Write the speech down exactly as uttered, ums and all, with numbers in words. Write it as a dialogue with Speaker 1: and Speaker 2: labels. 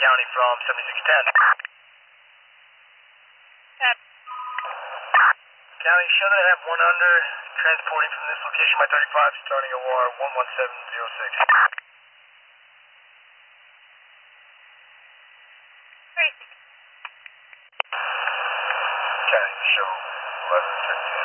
Speaker 1: County from seventy-six ten. County, show that I have one under, transporting from this location by thirty-five, starting O R one one seven zero six. County, show eleven fifteen.